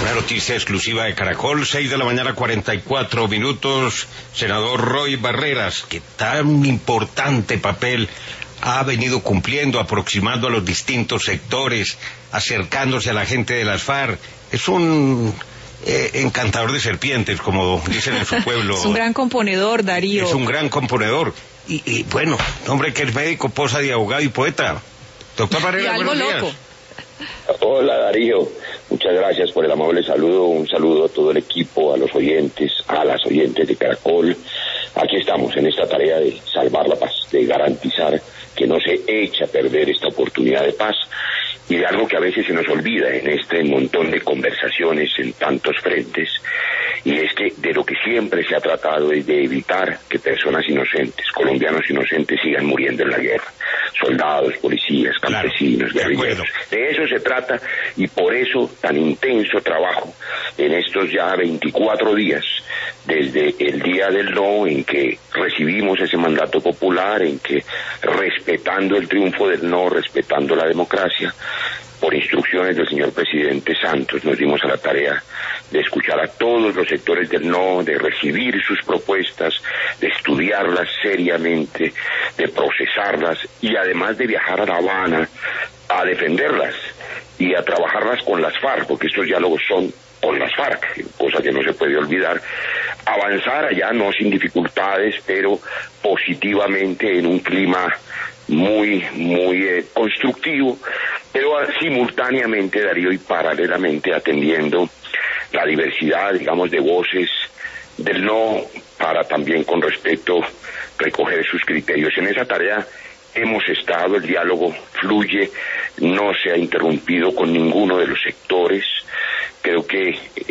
Una noticia exclusiva de Caracol, 6:44 a.m. Senador Roy Barreras, que tan importante papel ha venido cumpliendo, aproximando a los distintos sectores, acercándose a la gente de las FARC. Es un encantador de serpientes, como dicen en su pueblo. Es un gran componedor, Darío. Es un gran componedor. Y bueno, hombre que es médico, posa de abogado y poeta. Doctor Barreras, buenos días. Hola Darío, muchas gracias por el amable saludo, un saludo a todo el equipo, a los oyentes, a las oyentes de Caracol. Aquí estamos en esta tarea de salvar la paz, de garantizar que no se eche a perder esta oportunidad de paz y de algo que a veces se nos olvida en este montón de conversaciones en tantos frentes, y es que de lo que siempre se ha tratado es de evitar que personas inocentes, colombianos inocentes, sigan muriendo en la guerra. Soldados, policías, campesinos, claro, guerrilleros. De eso se trata, y por eso tan intenso trabajo en estos ya 24 días, desde el día del no, en que recibimos ese mandato popular, en que respetando el triunfo del no, respetando la democracia, por instrucciones del señor presidente Santos, nos dimos a la tarea de escuchar a todos los sectores del no, de recibir sus propuestas, de estudiarlas seriamente, de procesarlas y además de viajar a La Habana a defenderlas y a trabajarlas con las FARC, porque estos diálogos son con las FARC, cosa que no se puede olvidar, avanzar allá, no sin dificultades, pero positivamente en un clima muy constructivo, pero simultáneamente, Darío, y paralelamente atendiendo la diversidad, digamos, de voces del no, para también con respeto recoger sus criterios. En esa tarea hemos estado, el diálogo fluye, no se ha interrumpido con ninguno de los sectores. Creo que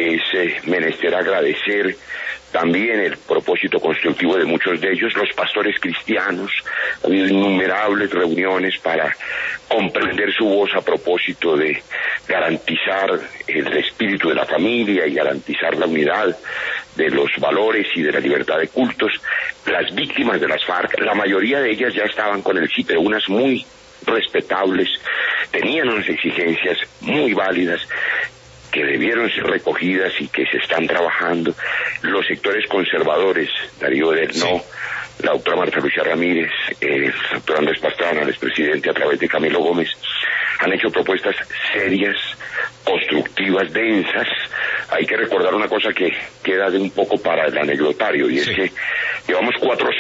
es menester agradecer también el propósito constructivo de muchos de ellos, los pastores cristianos. Ha habido innumerables reuniones para comprender su voz a propósito de garantizar el espíritu de la familia y garantizar la unidad de los valores y de la libertad de cultos. Las víctimas de las FARC, la mayoría de ellas ya estaban con el sí, pero unas muy respetables, tenían unas exigencias muy válidas que debieron ser recogidas y que se están trabajando. Los sectores conservadores, Darío, del no, la doctora Marta Lucía Ramírez, el doctor Andrés Pastrana, el expresidente a través de Camilo Gómez, han hecho propuestas serias, constructivas, densas. Hay que recordar una cosa que queda de un poco para el anecdotario, y es que llevamos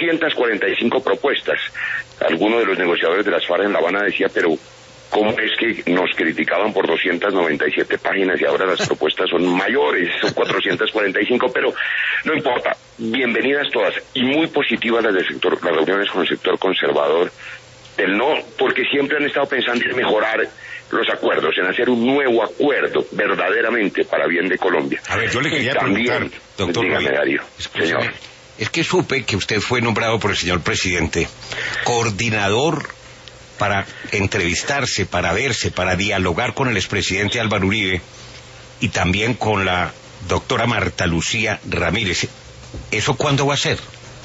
445 propuestas. Alguno de los negociadores de las FARC en La Habana decía, pero ¿cómo es que nos criticaban por 297 páginas y ahora las propuestas son mayores, son 445? Pero no importa, bienvenidas todas y muy positivas las reuniones con el sector conservador del no, porque siempre han estado pensando en mejorar los acuerdos, en hacer un nuevo acuerdo verdaderamente para bien de Colombia. A ver, yo le quería preguntar, doctor dígame, Darío, señor. Es que supe que usted fue nombrado por el señor presidente coordinador para entrevistarse, para verse, para dialogar con el expresidente Álvaro Uribe y también con la doctora Marta Lucía Ramírez. ¿Eso cuándo va a ser?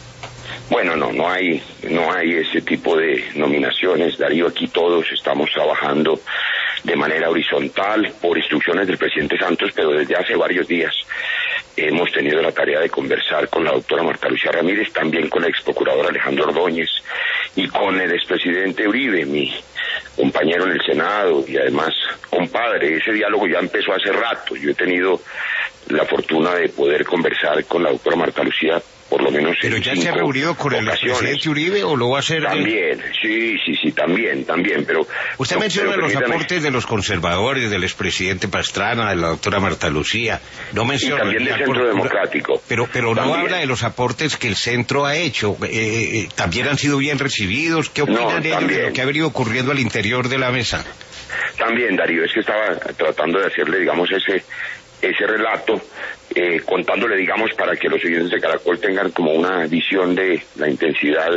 Bueno, no hay ese tipo de nominaciones, Darío. Aquí todos estamos trabajando de manera horizontal por instrucciones del presidente Santos, pero desde hace varios días hemos tenido la tarea de conversar con la doctora Marta Lucía Ramírez, también con el ex procurador Alejandro Ordóñez y con el expresidente Uribe, mi compañero en el Senado y además compadre. Ese diálogo ya empezó hace rato. Yo he tenido la fortuna de poder conversar con la doctora Marta Lucía por lo menos. ¿Pero ya se ha reunido con el expresidente Uribe o lo va a hacer? También, sí, también, pero... Usted menciona los aportes de los conservadores, del expresidente Pastrana, de la doctora Marta Lucía, no menciona... Y también del Centro Democrático. Pero no habla de los aportes que el centro ha hecho, ¿también han sido bien recibidos? ¿Qué opinan de ellos, de lo que ha venido ocurriendo al interior de la mesa? También, Darío, es que estaba tratando de hacerle, digamos, ese relato, contándole, digamos, para que los oyentes de Caracol tengan como una visión de la intensidad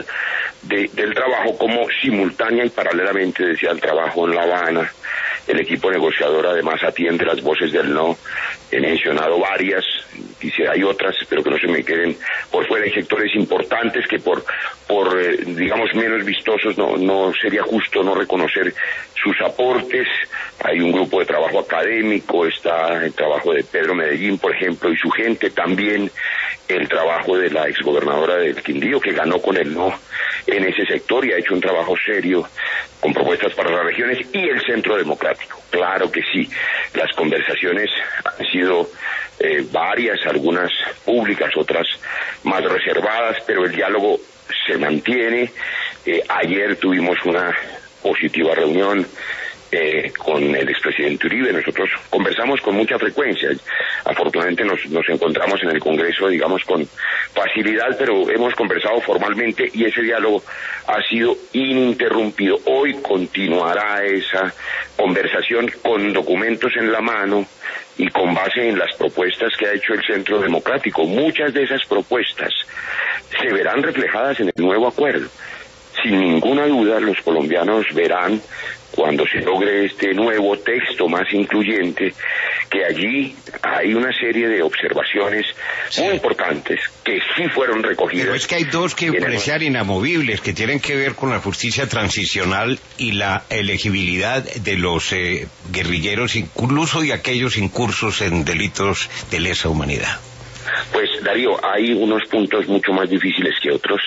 del trabajo, como simultánea y paralelamente decía el trabajo en La Habana. El equipo negociador además atiende las voces del no. He mencionado varias, y si hay otras, espero que no se me queden por fuera. Hay sectores importantes que por digamos, menos vistosos no sería justo no reconocer sus aportes. hay un grupo de trabajo académico, está el trabajo de Pedro Medellín, por ejemplo, y su gente, también el trabajo de la exgobernadora del Quindío, que ganó con el no en ese sector y ha hecho un trabajo serio con propuestas para las regiones, y el Centro Democrático. Claro que sí, las conversaciones han sido varias, algunas públicas, otras más reservadas, pero el diálogo se mantiene. Ayer tuvimos una positiva reunión con el expresidente Uribe. Nosotros conversamos con mucha frecuencia. Afortunadamente nos encontramos en el Congreso, digamos, con facilidad, pero hemos conversado formalmente y ese diálogo ha sido ininterrumpido. Hoy continuará esa conversación con documentos en la mano y con base en las propuestas que ha hecho el Centro Democrático. Muchas de esas propuestas se verán reflejadas en el nuevo acuerdo. Sin ninguna duda, los colombianos verán, cuando se logre este nuevo texto más incluyente, que allí hay una serie de observaciones muy importantes que sí fueron recogidas. Pero es que hay dos que parecían inamovibles, que tienen que ver con la justicia transicional y la elegibilidad de los guerrilleros, incluso de aquellos incursos en delitos de lesa humanidad. Pues, Darío, hay unos puntos mucho más difíciles que otros.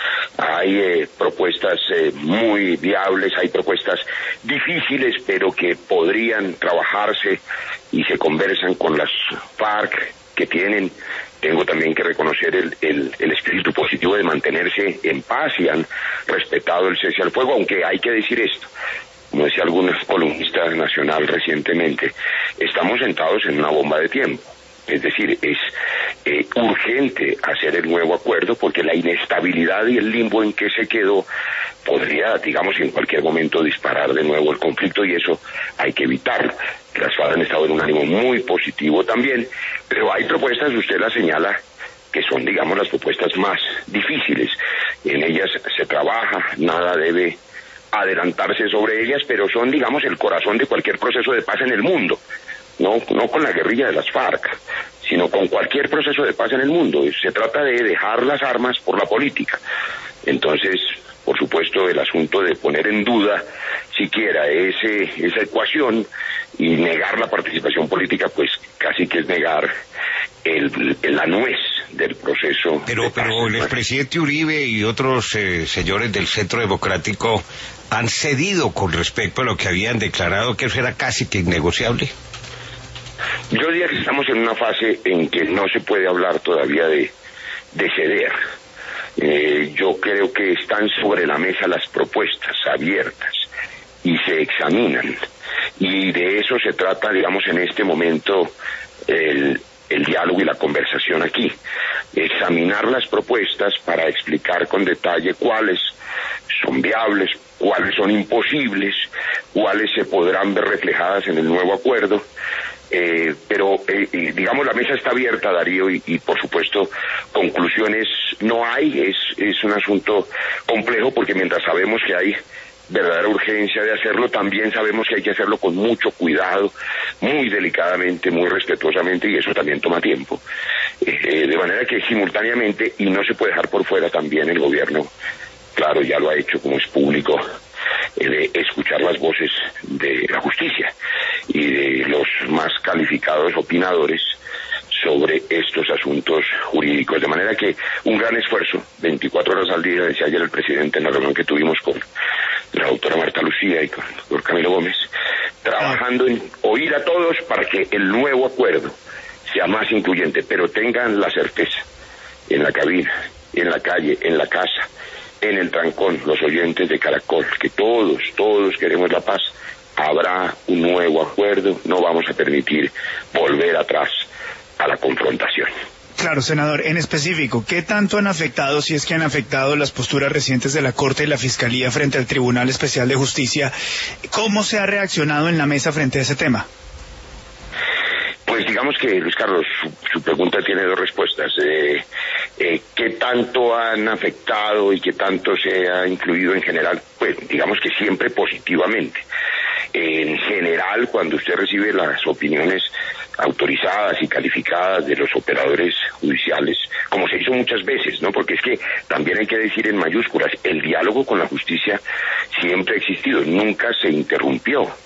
Hay propuestas muy viables, hay propuestas difíciles, pero que podrían trabajarse y se conversan con las FARC, que tengo también que reconocer el espíritu positivo de mantenerse en paz y han respetado el cese al fuego, aunque hay que decir esto. Como decía algún columnista nacional recientemente, estamos sentados en una bomba de tiempo. Es decir, es urgente hacer el nuevo acuerdo porque la inestabilidad y el limbo en que se quedó podría, digamos, en cualquier momento disparar de nuevo el conflicto y eso hay que evitarlo. Las FARC han estado en un ánimo muy positivo también, pero hay propuestas, usted las señala, que son, digamos, las propuestas más difíciles. En ellas se trabaja, nada debe adelantarse sobre ellas, pero son, digamos, el corazón de cualquier proceso de paz en el mundo. No con la guerrilla de las FARC, sino con cualquier proceso de paz en el mundo. Se trata de dejar las armas por la política. Entonces, por supuesto, el asunto de poner en duda siquiera esa ecuación y negar la participación política, pues casi que es negar la nuez del proceso. Pero el expresidente Uribe y otros señores del Centro Democrático han cedido con respecto a lo que habían declarado, que eso era casi que innegociable. Yo diría que estamos en una fase en que no se puede hablar todavía de ceder. Yo creo que están sobre la mesa las propuestas abiertas y se examinan. Y de eso se trata, digamos, en este momento el diálogo y la conversación aquí. Examinar las propuestas para explicar con detalle cuáles son viables, cuáles son imposibles, cuáles se podrán ver reflejadas en el nuevo acuerdo. Pero digamos, la mesa está abierta, Darío, y por supuesto conclusiones no hay. Es un asunto complejo porque mientras sabemos que hay verdadera urgencia de hacerlo, también sabemos que hay que hacerlo con mucho cuidado, muy delicadamente, muy respetuosamente, y eso también toma tiempo. De manera que simultáneamente, y no se puede dejar por fuera también el gobierno, claro, ya lo ha hecho como es público, escuchar las voces de la justicia y de los más calificados opinadores sobre estos asuntos jurídicos. De manera que un gran esfuerzo, 24 horas al día, decía ayer el presidente en la reunión que tuvimos con la doctora Marta Lucía y con el doctor Camilo Gómez, trabajando en oír a todos para que el nuevo acuerdo sea más incluyente, pero tengan la certeza, en la cabina, en la calle, en la casa, en el trancón, los oyentes de Caracol, que todos queremos la paz. Habrá un nuevo acuerdo, no vamos a permitir volver atrás a la confrontación. Claro, senador, en específico, ¿qué tanto han afectado, si es que han afectado, las posturas recientes de la Corte y la Fiscalía frente al Tribunal Especial de Justicia? ¿Cómo se ha reaccionado en la mesa frente a ese tema? Pues digamos que, Luis Carlos, su pregunta tiene dos respuestas. ¿Qué tanto han afectado y qué tanto se ha incluido en general? Pues digamos que siempre positivamente. En general, cuando usted recibe las opiniones autorizadas y calificadas de los operadores judiciales, como se hizo muchas veces, ¿no? Porque es que también hay que decir en mayúsculas, el diálogo con la justicia siempre ha existido, nunca se interrumpió.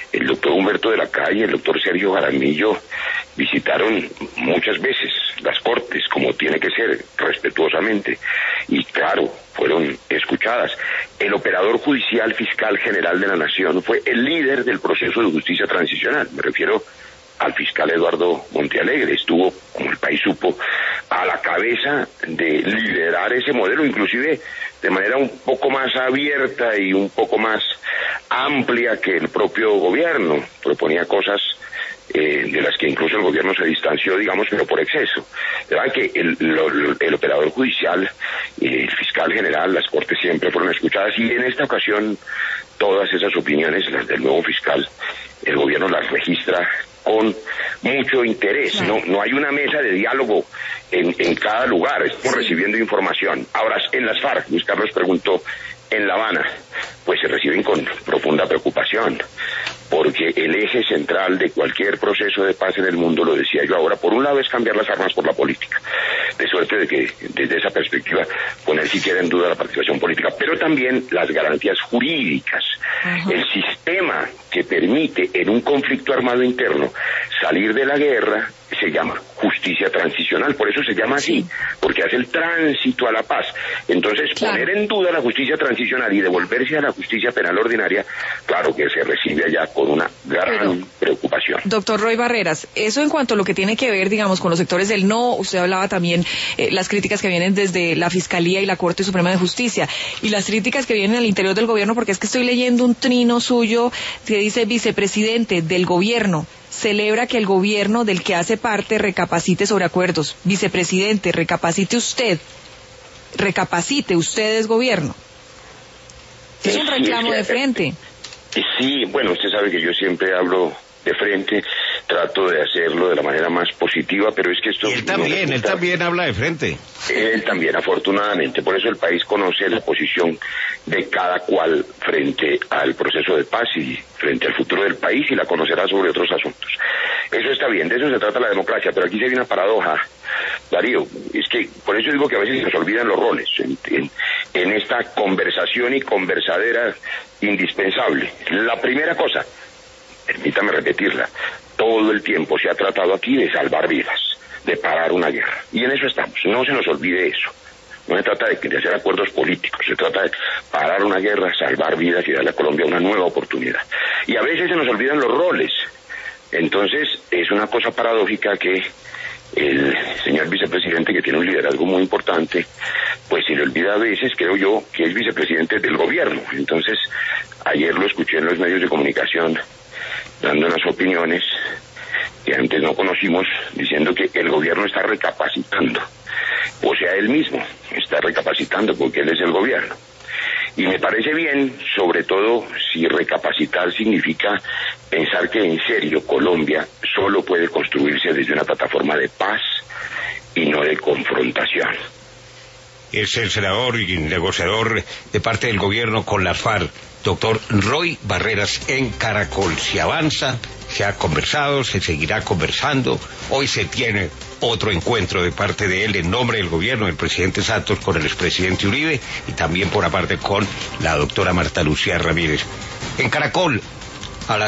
el doctor Humberto de la Calle, el doctor Sergio Jaramillo visitaron muchas veces las Cortes, como tiene que ser, respetuosamente, y claro, fueron escuchadas. El operador judicial fiscal general de la Nación fue el líder del proceso de justicia transicional, me refiero al fiscal Eduardo Montealegre, estuvo, como el país supo, a la cabeza de liderar ese modelo, inclusive de manera un poco más abierta y un poco más amplia que el propio gobierno. Proponía cosas de las que incluso el gobierno se distanció, digamos, pero por exceso. De verdad que el operador judicial, el fiscal general, las Cortes siempre fueron escuchadas, y en esta ocasión todas esas opiniones, las del nuevo fiscal, el gobierno las registra con mucho interés. Claro. No hay una mesa de diálogo en cada lugar, estamos recibiendo información. Ahora, en las FARC, Luis Carlos preguntó, en La Habana, pues se reciben con profunda preocupación, porque el eje central de cualquier proceso de paz en el mundo, lo decía yo ahora, por un lado es cambiar las armas por la política, de suerte de que desde esa perspectiva poner siquiera en duda la participación política, pero también las garantías jurídicas, el sistema que permite en un conflicto armado interno salir de la guerra se llama justicia transicional, por eso se llama así, porque hace el tránsito a la paz. Entonces, poner en duda la justicia transicional y devolverse a la justicia penal ordinaria, claro que se recibe allá con una gran preocupación. Doctor Roy Barreras, eso en cuanto a lo que tiene que ver, digamos, con los sectores del no, usted hablaba también las críticas que vienen desde la Fiscalía y la Corte Suprema de Justicia, y las críticas que vienen al interior del gobierno, porque es que estoy leyendo un trino suyo que dice: vicepresidente del gobierno celebra que el gobierno del que hace parte recapacite sobre acuerdos. Vicepresidente, recapacite usted es gobierno. Es un reclamo de frente. Sí, bueno, usted sabe que yo siempre hablo de frente, trato de hacerlo de la manera más positiva, pero es que esto... Él también habla de frente. Él también, afortunadamente, por eso el país conoce la posición de cada cual frente al proceso de paz y frente al futuro del país, y la conocerá sobre otros asuntos. Eso está bien, de eso se trata la democracia, pero aquí se ve una paradoja, Darío, es que por eso digo que a veces se nos olvidan los roles en esta conversación y conversadera indispensable. La primera cosa, permítame repetirla, todo el tiempo se ha tratado aquí de salvar vidas, de parar una guerra, y en eso estamos, no se nos olvide eso. No se trata de hacer acuerdos políticos, se trata de parar una guerra, salvar vidas y darle a Colombia una nueva oportunidad. Y a veces se nos olvidan los roles. Entonces, es una cosa paradójica que el señor vicepresidente, que tiene un liderazgo muy importante, pues se le olvida a veces, creo yo, que es vicepresidente del gobierno. Entonces, ayer lo escuché en los medios de comunicación dando unas opiniones que antes no conocimos, diciendo que el gobierno está recapacitando. O sea, él mismo está recapacitando porque él es el gobierno. Y me parece bien, sobre todo si recapacitar significa pensar que en serio Colombia solo puede construirse desde una plataforma de paz y no de confrontación. Es el senador y negociador de parte del gobierno con las FARC, doctor Roy Barreras, en Caracol. Se avanza, se ha conversado, se seguirá conversando. Hoy se tiene otro encuentro de parte de él en nombre del gobierno, del presidente Santos con el expresidente Uribe, y también por aparte con la doctora Marta Lucía Ramírez. En Caracol